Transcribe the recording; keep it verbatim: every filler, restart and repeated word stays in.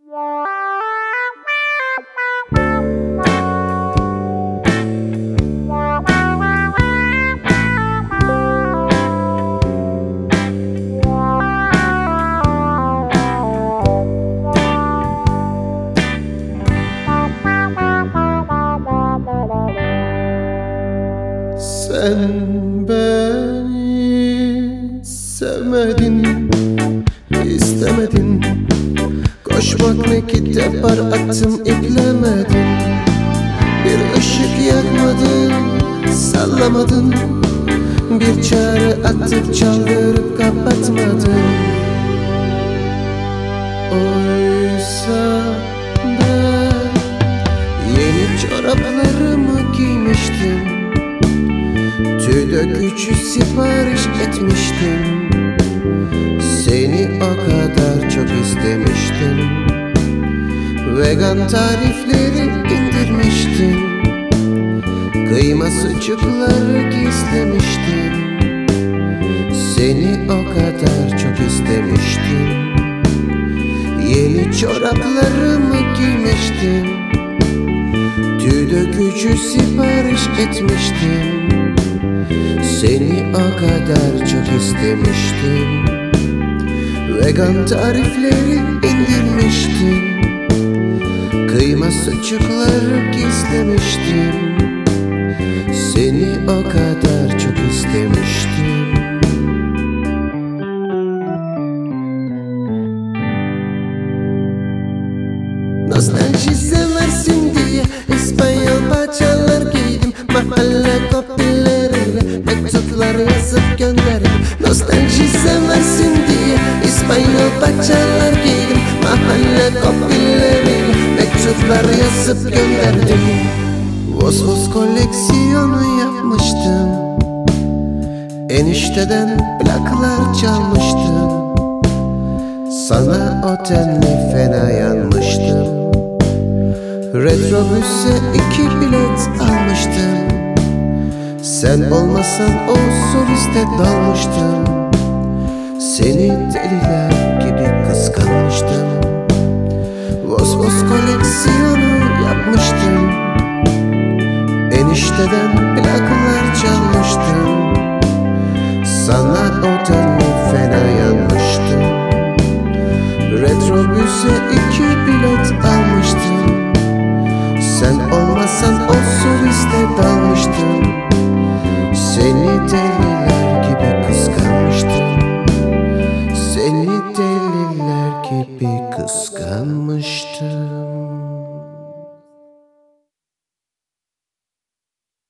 Sen beni sevmedin, istemedin. Koşmak ne ki depar attım, iplemedin. Bir ışık yakmadın, sallamadın. Bir çare atıp çaldırıp kapatmadın. Oysa ben yeni çoraplarımı giymiştim. Tüy dökücü sipariş etmiştim. Seni o kadar çok istemiştim. Vegan tarifleri indirmiştim. Kıyma sucukları gizlemiştim. Seni o kadar çok istemiştim. Yeni çoraplarımı giymiştim. Tüy dökücü sipariş etmiştim. Seni o kadar çok istemiştim. Vegan tarifleri indirmiştim. Kıyma sucukları gizlemiştim. Seni o kadar çok istemiştim. Nostalji seversin diye İspanyol paçalar giydim. Mahalle kopileriyle mektuplar yazıp gönderdim. Nostalji seversin diye İspanyol paçalar giydim. Mahalle kopileriyle mektuplar yazıp gönderdim. Vos vos koleksiyonu yapmıştım. Enişteden plaklar çalmıştım. Sana o tenli fena yanmıştım. Retrobüse iki bilet almıştım. Sen olmasan o soliste dalmıştım. Seni deliler gibi kıskanmıştım. Vos vos koleksiyonu yapmıştım. Enişteden plaklar çalmıştım. Sana o tenli fena yanmıştım. Retrobüse iki bilet almıştım. Sen olmasan o soliste dalmıştım. Seni deliler gibi kıskanmıştım. Seni deliler gibi kıskanmıştım.